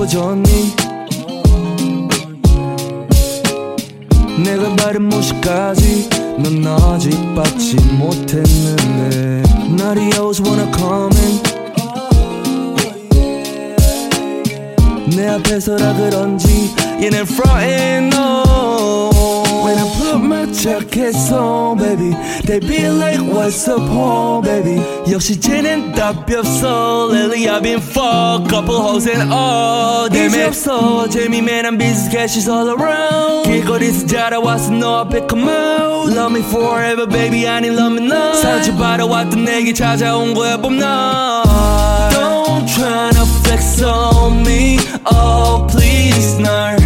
예뻐졌니 내가 바른 모습까지 넌 아직 받지 못했는데 Naughty always wanna come in 내 앞에서라 그런지 얘는 frontin' no When I put my jacket on baby They be like what's up home baby 역시 쟤는 답이 없어 Lately I've been fucked couple hoes and all 이제 없어 재미맨한 business cash is all around 길거리에서 자라왔어 너 앞에 come out Love me forever baby I need love me now 상처받아 왔던 내게 찾아온 거야 봄날 Don't tryna flex on me Oh please 날